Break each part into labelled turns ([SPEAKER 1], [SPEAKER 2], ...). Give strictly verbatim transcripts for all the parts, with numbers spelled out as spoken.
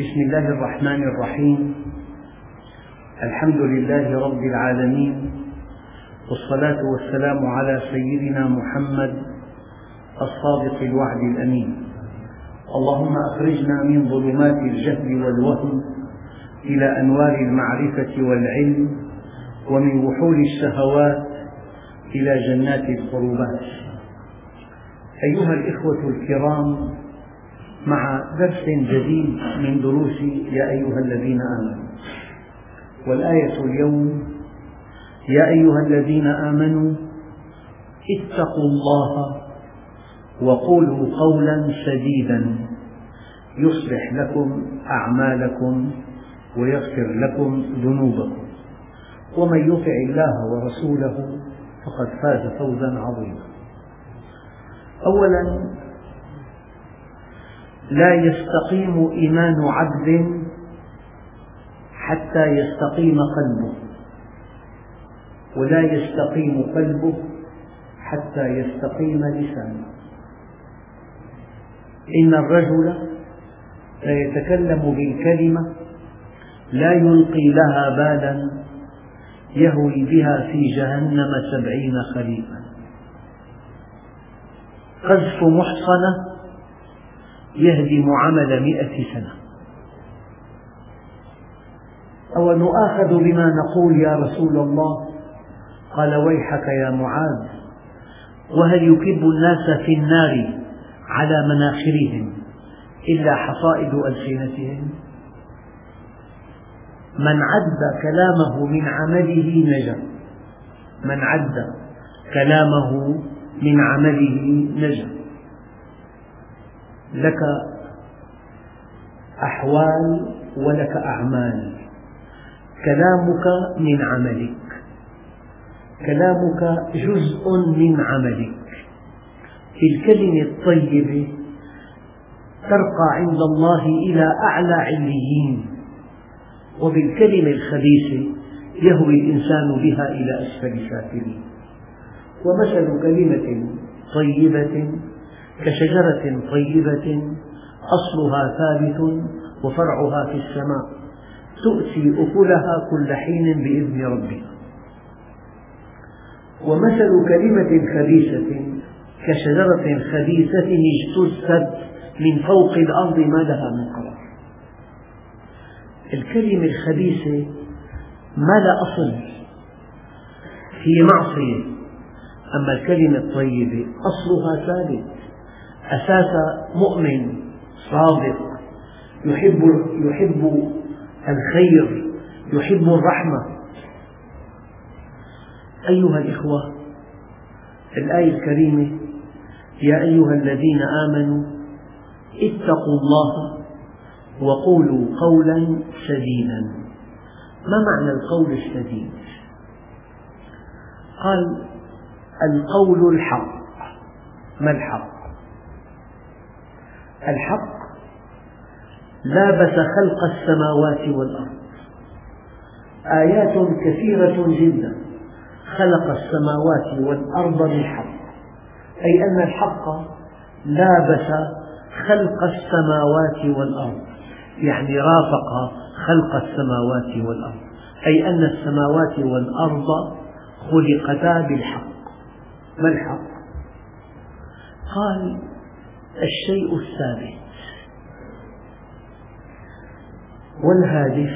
[SPEAKER 1] بسم الله الرحمن الرحيم. الحمد لله رب العالمين، والصلاة والسلام على سيدنا محمد الصادق الوعد الأمين. اللهم أخرجنا من ظلمات الجهل والوهم إلى أنوار المعرفة والعلم، ومن وحول الشهوات إلى جنات القربات. أيها الإخوة الكرام، مع درس جديد من دروس يا أيها الذين آمنوا، والآية اليوم: يا أيها الذين آمنوا اتقوا الله وقولوا قولا سديدا يصلح لكم أعمالكم ويغفر لكم ذنوبكم، ومن يطع الله ورسوله فقد فاز فوزا عظيما. أولا، لا يستقيم إيمان عبد حتى يستقيم قلبه، ولا يستقيم قلبه حتى يستقيم لسانه. إن الرجل لا يتكلم بالكلمة لا يلقي لها بالا يهوي بها في جهنم سبعين خريفا. قذف محصنة يهدم عمل مئة سنة. أو نؤاخذ بما نقول يا رسول الله؟ قال: ويحك يا معاذ، وهل يكب الناس في النار على مناخرهم إلا حصائد ألسنتهم؟ من عد كلامه من عمله نجا، من عد كلامه من عمله نجا. لك أحوال ولك أعمال، كلامك من عملك، كلامك جزء من عملك. الكلمة الطيبة ترقى عند الله إلى أعلى عليين، وبالكلمة الخبيثة يهوي الإنسان بها إلى أسفل سافلين. ومثل كلمة طيبة كشجرة طيبة أصلها ثابت وفرعها في السماء، تؤتي أكلها كل حين بإذن ربها. ومثل كلمة خبيثة كشجرة خبيثة اجتثت من فوق الأرض ما لها من قرار. الكلمة الخبيثة ما لا أصل، هي معصية، أما الكلمة الطيبة أصلها ثابت، أساس مؤمن صادق يحب يحب الخير، يحب الرحمة. أيها الإخوة، الآية الكريمة: يا أيها الذين آمنوا اتقوا الله وقولوا قولا سديدا. ما معنى القول السديد؟ قال: القول الحق. ما الحق؟ الحق لابس خلق السماوات والأرض، آيات كثيرة جدا خلق السماوات والأرض بالحق، أي أن الحق لابس خلق السماوات والأرض، يعني رافق خلق السماوات والأرض، أي أن السماوات والأرض خلقتا بالحق. ما الحق؟ قال: الشيء الثابت والهادف.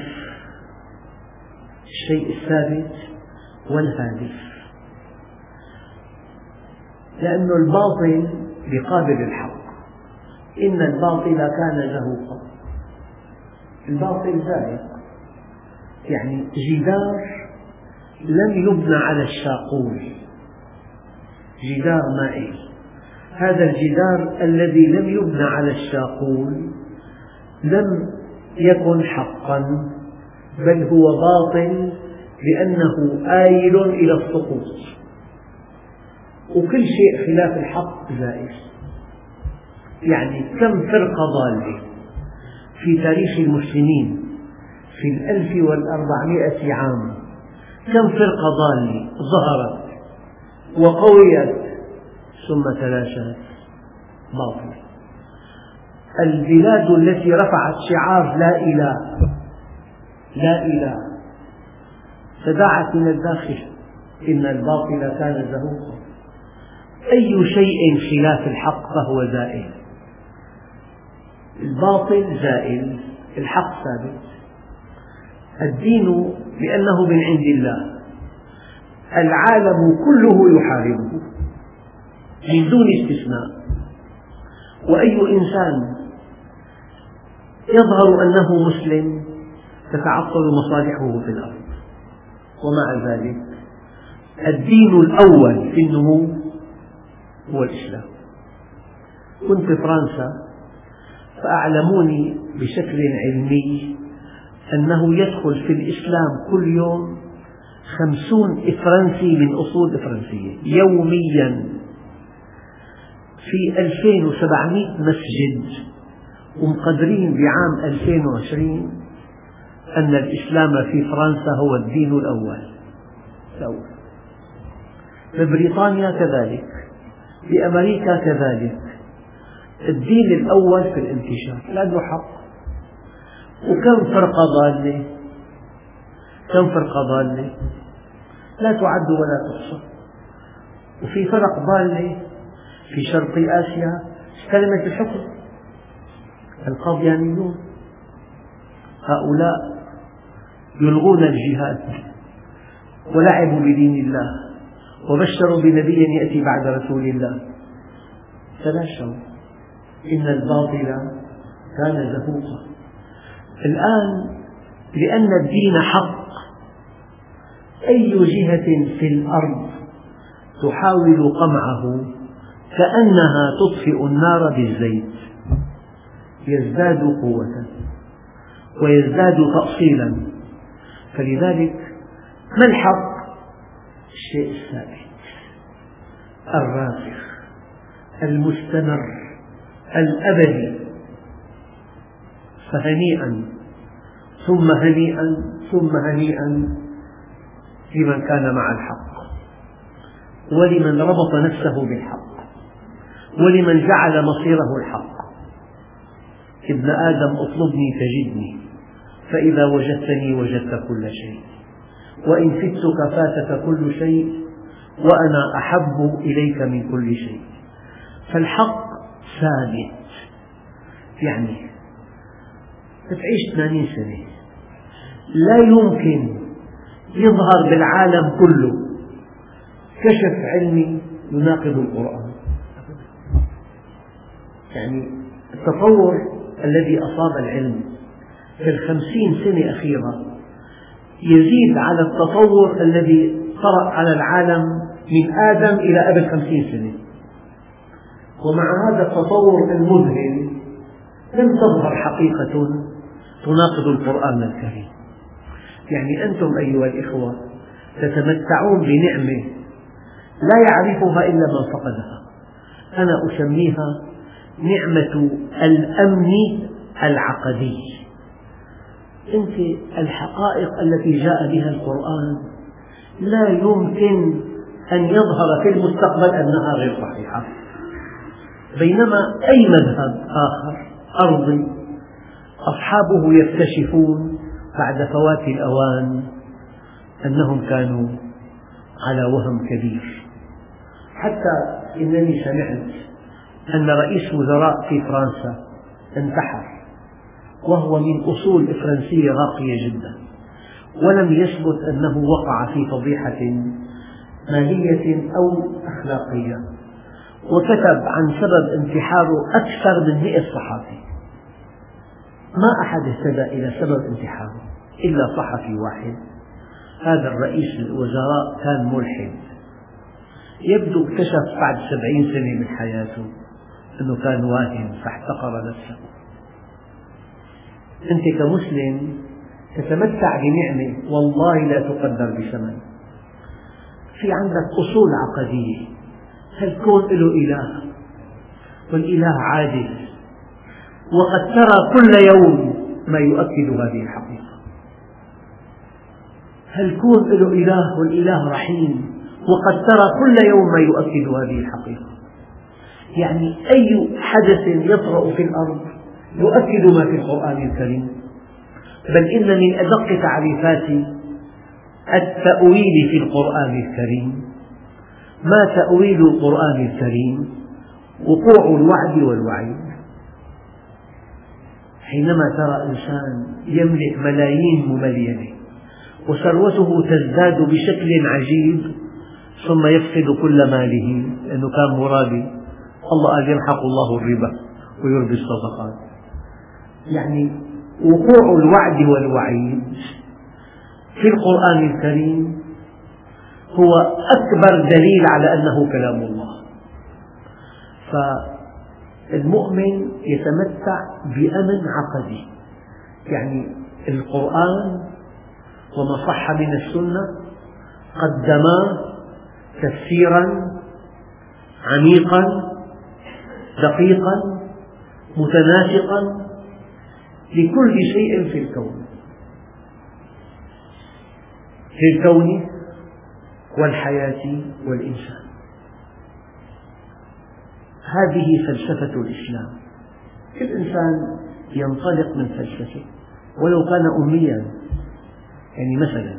[SPEAKER 1] الشيء الثابت والهادف، لأن الباطل بقابل الحق. إن الباطل كان زهوقا. الباطل زاهق، يعني جدار لم يبنى على الشاقول، جدار مائل. هذا الجدار الذي لم يبنى على الشاقول لم يكن حقا، بل هو باطل لأنه آيل إلى السقوط. وكل شيء خلاف الحق زائف. يعني كم فرقة ضالة في تاريخ المسلمين في الألف والأربعمائة عام، كم فرقة ضالة ظهرت وقويت ثم تلاشت باطل. البلاد التي رفعت شعار لا إله لا إله تداعت من الداخل، إن الباطل كان زهوقا. أي شيء خلاف الحق فهو زائل، الباطل زائل، الحق ثابت. الدين لأنه من عند الله، العالم كله يحاربه من دون استثناء، وأي إنسان يظهر أنه مسلم تتعطل مصالحه في الأرض. ومع ذلك الدين الأول في النمو هو الإسلام. كنت في فرنسا فأعلموني بشكل علمي أنه يدخل في الإسلام كل يوم خمسون فرنسي من أصول فرنسية يوميا، في ألفين وسبعمئة مسجد، ومقدرين بعام ألفين وعشرين أن الإسلام في فرنسا هو الدين الأول. في بريطانيا كذلك، في أمريكا كذلك، الدين الأول في الانتشار لأنه حق. وكم فرقة ضالة، كم فرقة ضالة لا تعد ولا تحصى. وفي فرق ضالة في شرق آسيا استلمت الحكم، القاديانيون، هؤلاء يلغون الجهاد ولعبوا بدين الله وبشروا بنبي يأتي بعد رسول الله، تلاشوا، إن الباطل كان زهوقا. الآن لأن الدين حق، أي جهة في الأرض تحاول قمعه كأنها تطفئ النار بالزيت، يزداد قوة ويزداد تأصيلا. فلذلك ما الحق؟ الشيء الثابت الراسخ المستمر الأبدي. فهنيئا ثم هنيئا ثم هنيئا لمن كان مع الحق، ولمن ربط نفسه بالحق، ولمن جعل مصيره الحق. ابن آدم اطلبني تجدني، فإذا وجدتني وجدت كل شيء، وإن فتك فاتك كل شيء، وأنا أحب إليك من كل شيء. فالحق ثابت، يعني تعيش ثمانين سنة لا يمكن يظهر بالعالم كله كشف علمي يناقض القرآن. يعني التطور الذي أصاب العلم في الخمسين سنة أخيرة يزيد على التطور الذي طرأ على العالم من آدم إلى قبل خمسين سنة. ومع هذا التطور المذهل لم تظهر حقيقة تناقض القرآن الكريم. يعني أنتم أيها الإخوة تتمتعون بنعمة لا يعرفها إلا من فقدها. أنا أسميها نعمة الأمن العقدي. أنت الحقائق التي جاء بها القرآن لا يمكن أن يظهر في المستقبل أنها غير صحيحة، بينما أي مذهب آخر أرضي أصحابه يكتشفون بعد فوات الأوان أنهم كانوا على وهم كبير. حتى إنني سمعت أن رئيس وزراء في فرنسا انتحر وهو من أصول فرنسية راقية جدا، ولم يثبت أنه وقع في فضيحة مالية أو أخلاقية، وكتب عن سبب انتحاره أكثر من مئة صحفي. ما أحد اهتدى إلى سبب انتحاره إلا صحفي واحد. هذا الرئيس الوزراء كان ملحد، يبدو اكتشف بعد سبعين سنة من حياته أنه كان واهم فاحتقر نفسه. أنت كمسلم تتمتع بنعمة والله لا تقدر بثمن. في عندك أصول عقدية، هالكون له إله والإله عادل، وقد ترى كل يوم ما يؤكد هذه الحقيقة. هالكون له إله والإله رحيم، وقد ترى كل يوم ما يؤكد هذه الحقيقة. يعني أي حدث يطرأ في الأرض يؤكد ما في القرآن الكريم، بل إن من أدق تعريفات التأويل في القرآن الكريم ما تأويل القرآن الكريم وقوع الوعد والوعيد. حينما ترى إنسان يملك ملايين مملينة وثروته تزداد بشكل عجيب ثم يفقد كل ماله لأنه كان مرابي، الله قال يمحق الله الربا ويربي الصدقات. يعني وقوع الوعد والوعيد في القرآن الكريم هو أكبر دليل على أنه كلام الله. فالمؤمن يتمتع بأمن عقدي، يعني القرآن وما صح من السنة قدما تفسيرا عميقا دقيقا متناسقا لكل شيء في الكون في الكون والحياة والإنسان. هذه فلسفة الإسلام. كل إنسان ينطلق من فلسفة ولو كان أميا. يعني مثلا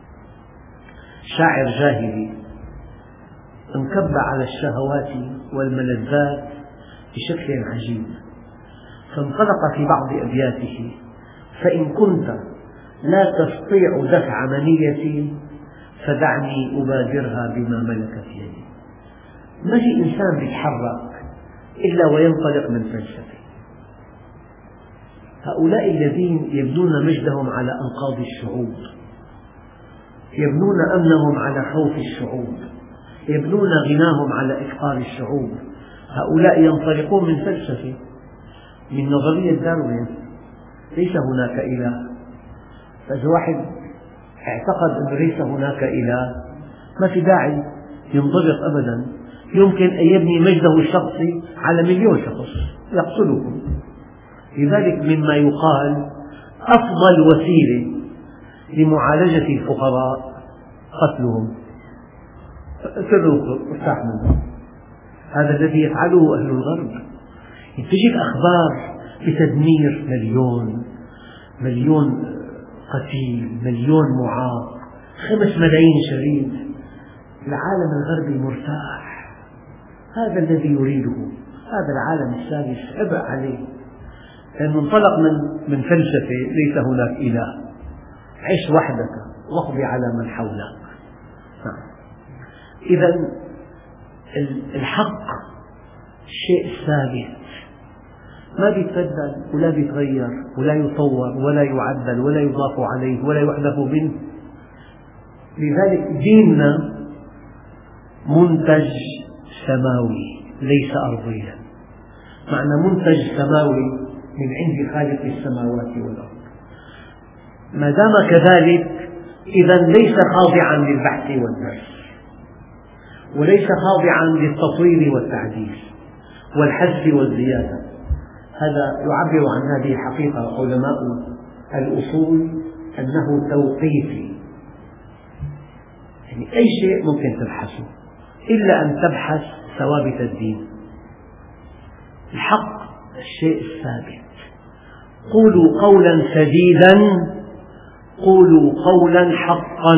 [SPEAKER 1] شاعر جاهلي انكب على الشهوات والملذات بشكل عجيب، فانطلق في بعض أبياته: فإن كنت لا تستطيع دفع منيتي فدعني أبادرها بما ملكت يدي. ما في إنسان يتحرك إلا وينطلق من فلسفة. هؤلاء الذين يبنون مجدهم على أنقاض الشعوب، يبنون أمنهم على خوف الشعوب، يبنون غناهم على إفقار الشعوب، هؤلاء ينطلقون من فلسفة، من نظرية داروين: ليس هناك إله. فإذا واحد اعتقد أن ليس هناك إله ما في داعي ينضبط أبدا، يمكن أن يبني مجده الشخصي على مليون شخص يقتلكم. لذلك مما يقال أفضل وسيلة لمعالجة الفقراء قتلهم، اقتلوا وارتاح منهم. هذا الذي يفعله أهل الغرب. تجيك أخبار بتدمير مليون مليون قتيل، مليون معاق، خمس ملايين شريد. العالم الغربي مرتاح، هذا الذي يريده. هذا العالم الثالث عبء عليه، لأنه انطلق من من فلسفة ليس هناك إله. عش وحدك واقض على من حولك. إذا الحق شيء ثابت ما بيتبدل ولا بيتغير ولا يطور ولا يعدل ولا يضاف عليه ولا يحذف منه. لذلك ديننا منتج سماوي ليس أرضيا. معنى منتج سماوي من عند خالق السماوات والأرض. ما دام كذلك إذا ليس خاضعا للبحث والدرس، وليس خاضعا للتطوير والتعديل والحذف والزيادة. هذا يعبر عن هذه الحقيقة علماء الأصول أنه توقيفي. يعني أي شيء ممكن تبحثه إلا أن تبحث ثوابت الدين. الحق الشيء الثابت. قولوا قولا سديدا، قولوا قولا حقا،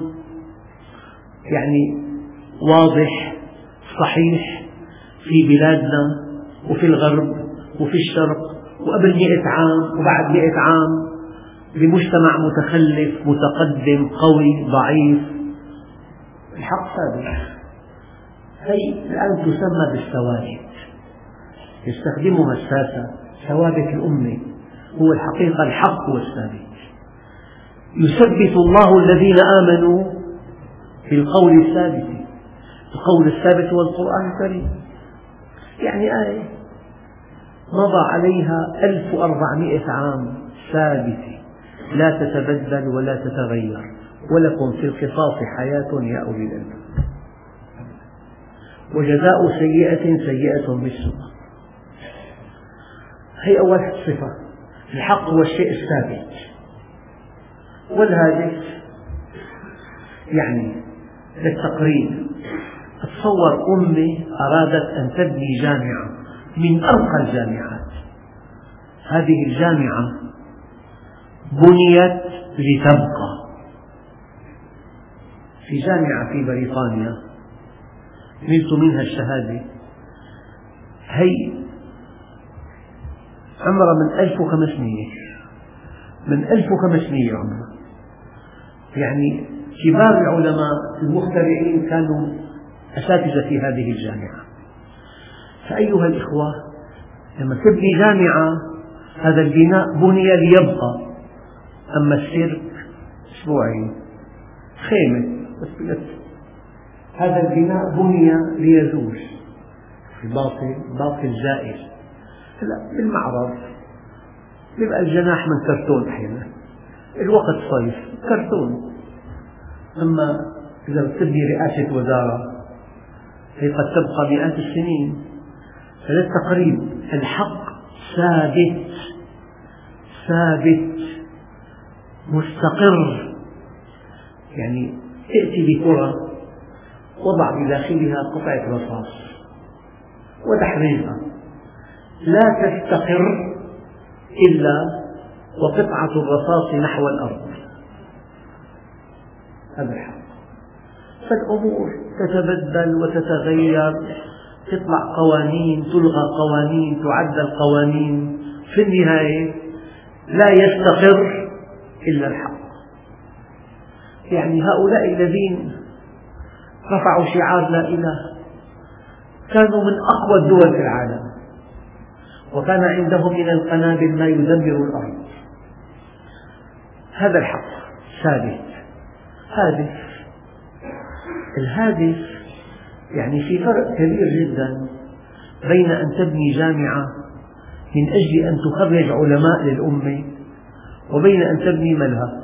[SPEAKER 1] يعني واضح صحيح في بلادنا وفي الغرب وفي الشرق وقبل مئة عام وبعد مئة عام، بمجتمع متخلف متقدم قوي ضعيف. الحق ثابت. هي الآن تسمى بالثوابت، يستخدمها الساسة. ثوابت الأمة هو الحقيقة الحق والثابت. يثبت الله الذين آمنوا بالقول الثابت. القول الثابت هو القرآن الكريم. يعني آية مضى عليها ألف وأربعمئة عام ثابتة لا تتبدل ولا تتغير. ولكم في القصاص حياة يا أولي الألباب. وجزاء سيئة سيئة مثلها. هي أول صفة. الحق هو الشيء الثابت. والهادف يعني للتقريب. تصور أمة أرادت أن تبني جامعة من أرقى الجامعات، هذه الجامعة بنيت لتبقى. في جامعة في بريطانيا نلت منها الشهادة، هي عمرها من ألف وخمسمئة من ألف وخمسمئة عمرها، يعني كبار العلماء المخترعين كانوا أساتذة في هذه الجامعة. فأيها الإخوة، لما تبني جامعة هذا البناء بني ليبقى، أما السيرك أسبوعين خيمة بس، هذا البناء بني ليزول. الباطل باطل زائل. هلا بالمعرض يبقى الجناح من كرتون، أحيانا الوقت صيف كرتون، أما إذا بتبني رئاسة وزارة هي قد تبقى مئات السنين. فللتقريب الحق ثابت ثابت مستقر. يعني ائتي بكرة وضع بداخلها قطعة رصاص ودحرجها، لا تستقر إلا وقطعة الرصاص نحو الأرض. هذا الحق. فالأمور تتبدل وتتغير، تطلع قوانين، تلغى قوانين، تعدل قوانين، في النهاية لا يستقر إلا الحق. يعني هؤلاء الذين رفعوا شعار لا إله كانوا من أقوى الدول في العالم، وكان عندهم من القنابل ما يدمر الأرض. هذا الحق ثابت. هادف. الهادف يعني في فرق كبير جدا بين أن تبني جامعة من أجل أن تخرج علماء للأمة وبين أن تبني ملهى.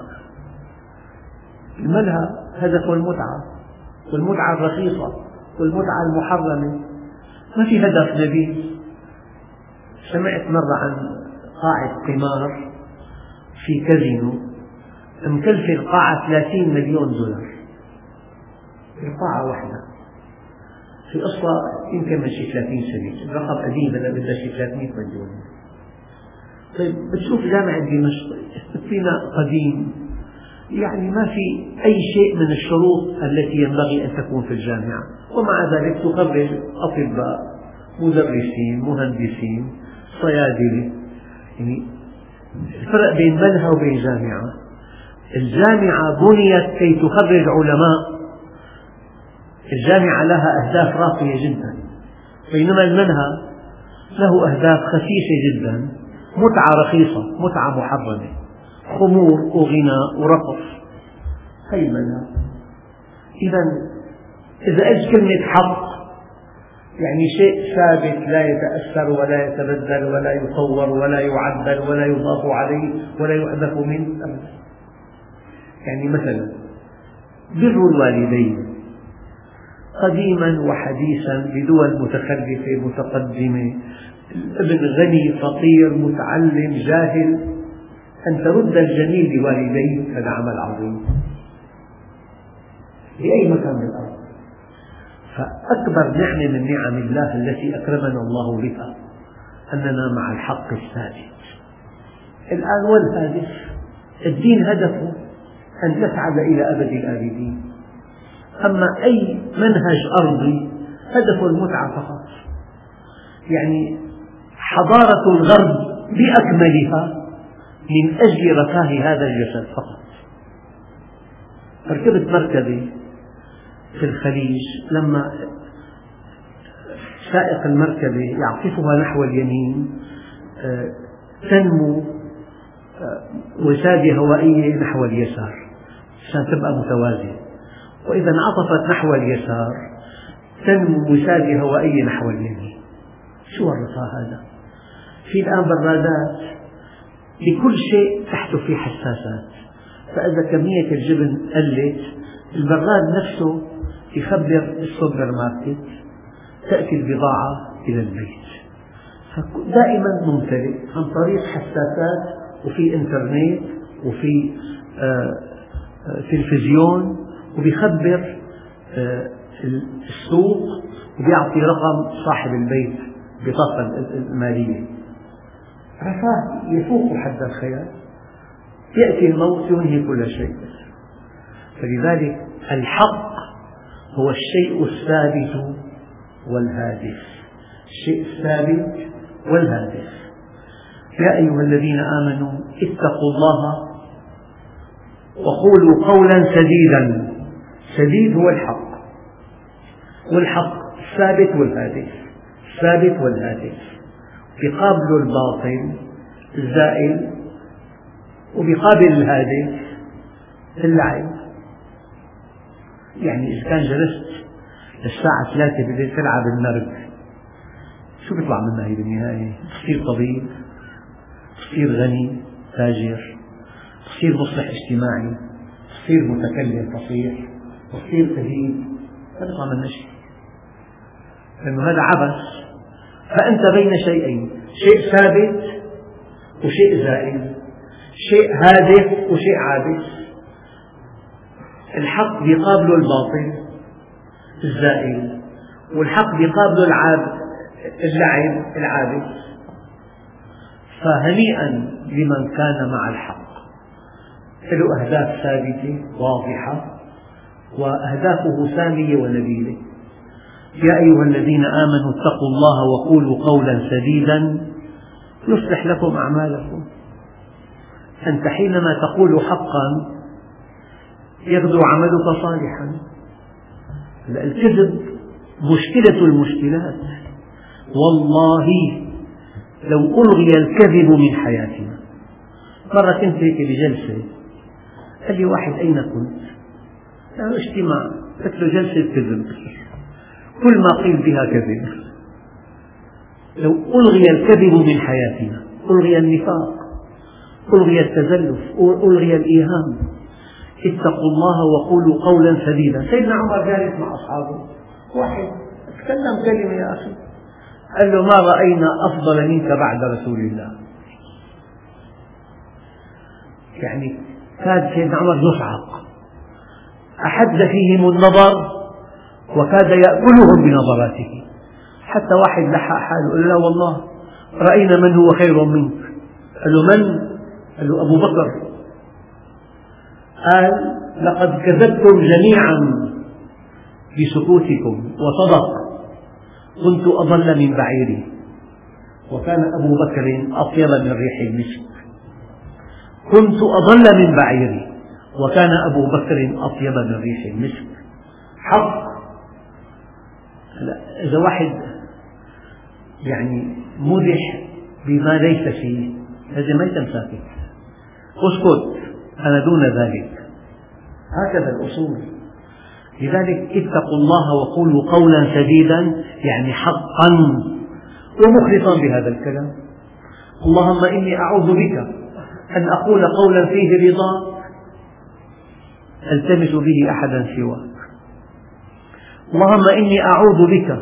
[SPEAKER 1] الملهى هدفه المتعة، والمتعة الرخيصة والمتعة المحرمة، ما في هدف نبيل. سمعت مرة عن قاعة قمار في كازينو مكلفة القاعة ثلاثين مليون دولار، القاعة واحدة، في قصة يمكن من شي ثلاثين سنة، الرقم قديم هلا بدها شي ثلاثمئة مليون. طيب بتشوف جامعة دمشق بناء قديم، يعني ما في أي شيء من الشروط التي ينبغي أن تكون في الجامعة، ومع ذلك تخرج أطباء، مدرسين، مهندسين، صيادلة. يعني الفرق بين ملهى وبين جامعة، الجامعة بنيت كي تخرج علماء، الجامعة لها أهداف راقية جدا، بينما المنهى له أهداف خسيسة جدا، متعة رخيصة، متعة محرمة، خمور وغناء ورقص. هي المنهى. إذا إذا أجت كلمة حق يعني شيء ثابت لا يتأثر ولا يتبدل ولا يطور ولا يعدل ولا يضاف عليه ولا يحذف منه أبدا. يعني مثلا بر الوالدين قديما وحديثا بدول متخلفة متقدمة، الابن غني فقير متعلم جاهل، أن ترد الجميل لوالديه هذا عمل عظيم بأي مكان من الأرض. فأكبر نعمة من نعم الله التي أكرمنا الله بها أننا مع الحق الثابت. الآن والهدف، الدين هدفه أن تسعد إلى أبد الآبدين، أما أي منهج أرضي هدفه المتعة فقط. يعني حضارة الغرب بأكملها من أجل رفاه هذا الجسد فقط. ركبت مركبة في الخليج، لما سائق المركبة يعطفها نحو اليمين تنمو وسادة هوائية نحو اليسار عشان تبقى متوازنة، وإذا انعطفت نحو اليسار تنمو وسادة هوائية نحو اليمين. شو الرفاه هذا؟ في الآن برادات لكل شيء تحته في حساسات، فإذا كمية الجبن قلت البراد نفسه يخبر السوبر ماركت تأتي البضاعة إلى البيت، دائما ممتلئ عن طريق حساسات، وفي إنترنت وفي آه تلفزيون، وبيخبر آه السوق وبيعطي رقم صاحب البيت بطاقة المالية. رفاه يفوق حد الخيال، يأتي الموت ينهي كل شيء. فلذلك الحق هو الشيء الثابت والهادف، الشيء الثابت والهادف. يا أيها الذين آمنوا اتقوا الله وقولوا قولا سديدا. سديد هو الحق، والحق الثابت والهادف، الثابت والهادف. بقابل الباطل الزائل، وبقابل الهادف اللعب. يعني إذا كان جلست للساعة ثلاثة بالليل تلعب النرد، شو بيطلع منها هي بالنهاية؟ تصير طبيب، تصير غني تاجر، تصير مصلح اجتماعي، تصير متكلم فصيح، تصير أديب، ما بيطلع منها شيء، لأنه هذا عبث. فأنت بين شيئين، شيء ثابت وشيء زائل، شيء هادف وشيء عابث. الحق بيقابله الباطل الزائل، والحق بيقابله العاب اللعب العابث. فهنيئا لمن كان مع الحق، له أهداف ثابتة واضحة، وأهدافه سامية ونبيلة. يا أيها الذين آمنوا اتقوا الله وقولوا قولا سديدا يصلح لكم أعمالكم. أنت حينما تقول حقا يغدو عملك صالحا. الكذب مشكلة المشكلات، والله لو ألغي الكذب من حياتنا. مرة كنت هيك بجلسة، قال لي واحد أين كنت؟ قال اجتماع، قلت له جلسة كذب، كل ما قيل بها كذب. لو ألغي الكذب من حياتنا، ألغي النفاق، ألغي التزلف، ألغي الإيهام. اتقوا الله وقولوا قولا سديدا. سيدنا عمر جالس مع أصحابه، واحد تكلم كلمة يا أخي، قال له ما رأينا أفضل منك بعد رسول الله. يعني كاد سيدنا عمر يصعق، أحد فيهم النظر وكاد يأكلهم بنظراته، حتى واحد لحق حاله قال لا والله رأينا من هو خير منك. قال له من؟ قال له أبو بكر. قال لقد كذبتم جميعا بسكوتكم وصدق، كنت أضل من بعيري وكان أبو بكر أطيب من ريح المسك. كنت أضل من بعيري وكان أبو بكر أطيب من ريح المسك. حق. إذا واحد يعني مدح بما ليس فيه هذا ما يتمسك، اسكت أنا دون ذلك. هكذا الأصول. لذلك اتقوا الله وقولوا قولا سديدا، يعني حقا ومخلصا بهذا الكلام. اللهم إني أعوذ بك أن أقول قولا فيه رضاك ألتمس به أحدا سواك. اللهم إني أعوذ بك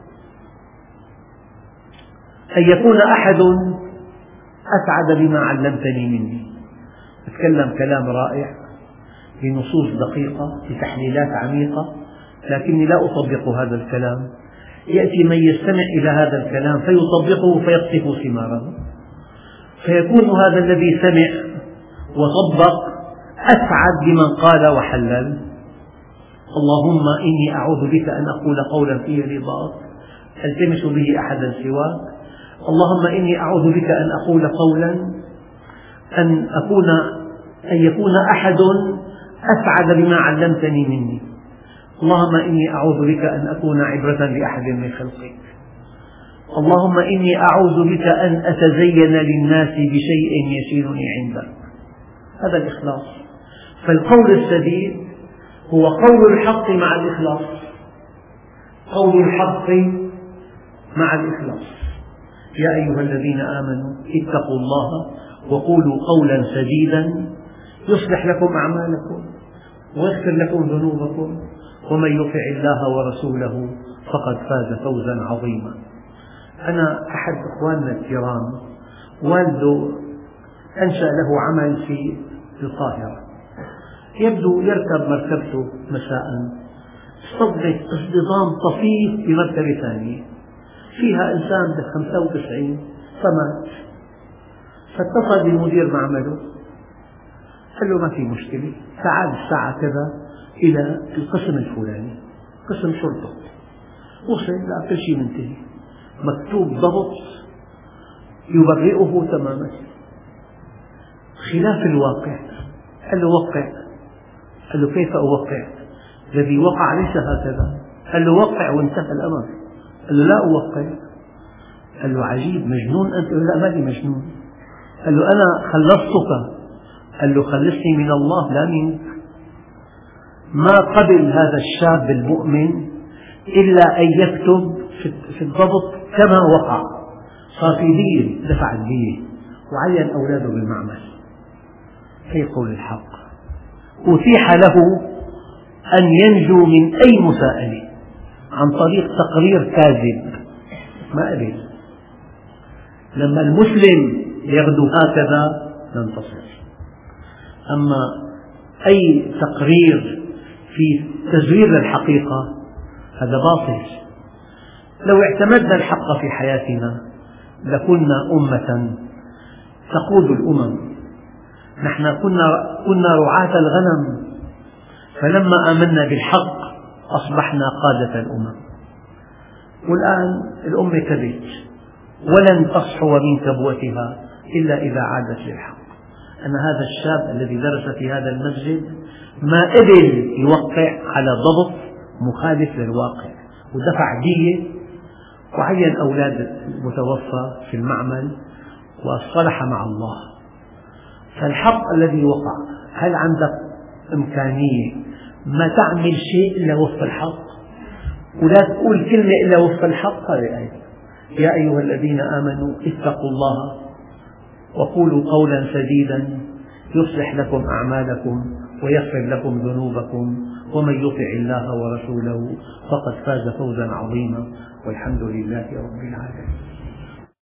[SPEAKER 1] أن يكون أحد أسعد بما علمتني مني. أتكلم كلام رائع بنصوص دقيقة بتحليلات عميقة، لكني لا أطبق هذا الكلام. يأتي من يستمع إلى هذا الكلام فيطبقه فيقطف ثماره، فيكون هذا الذي سمع وطبق أسعد بمن قال وحلل. اللهم إني أعوذ بك أن أقول قولا فيه رضاك ألتمس به أحدا سواك. اللهم إني أعوذ بك أن أقول قولا أن أكون أن يكون أحد أسعد بما علمتني مني. اللهم إني أعوذ بك أن أكون عبرة لأحد من خلقك. اللهم إني أعوذ بك أن أتزين للناس بشيء يشينني عندك. هذا الإخلاص. فالقول السديد هو قول الحق مع الإخلاص، قول الحق مع الإخلاص. يا أيها الذين آمنوا اتقوا الله وقولوا قولا سديدا يصلح لكم أعمالكم ويغفر لكم ذنوبكم ومن يطع الله ورسوله فقد فاز فوزا عظيما. أنا أحد أخواننا الكرام والده أنشأ له عمل في القاهرة، يبدو يركب مركبته مساء، اصطدمت اصطدام طفيف بمركبة ثانية فيها إنسان بخمسة وتسعين فمات. فاتصل بمدير معمله قال له ما في مشكلة، تعال الساعة كذا إلى القسم الفلاني، قسم شرطة. وصل لا كل شيء منتهي، مكتوب ضبط يبرئه تماما خلاف الواقع. قال له وقع. قال له كيف أوقع؟ الذي وقع ليس هكذا. قال له وقع وانتهى الأمر. قال له لا أوقع. قال له عجيب، مجنون أنت؟ قال له لا ماني مجنون. قال له أنا خلصتك. قال له خلصني من الله لا منك. ما قبل هذا الشاب المؤمن إلا أن يكتب في الضبط كما وقع، صار في دية، دفع الدية وعين أولاده بالمعمل. هي قول الحق. أتيح له أن ينجو من أي مساءلة عن طريق تقرير كاذب، ما قبل. لما المسلم يغدو هكذا ننتصر. أما أي تقرير في تزوير للحقيقة هذا باطل. لو اعتمدنا الحق في حياتنا لكنا أمة تقود الأمم. نحن كنا, كنا رعاة الغنم، فلما آمنا بالحق أصبحنا قادة الأمم. والآن الأمة كبت ولن تصحو من كبوتها إلا إذا عادت للحق. أن هذا الشاب الذي درس في هذا المسجد ما قبل يوقع على ضبط مخالف للواقع، ودفع دية وعين أولاد المتوفى في المعمل واصطلح مع الله. فالحق الذي وقع، هل عندك إمكانية ما تعمل شيء إلا وفق الحق ولا تقول كلمة إلا وفق الحق؟ هذه آية يا أيها الذين آمنوا اتقوا الله وقولوا قولا سديدا يصلح لكم أعمالكم ويغفر لكم ذنوبكم ومن يطع الله ورسوله فقد فاز فوزا عظيما والحمد لله رب العالمين.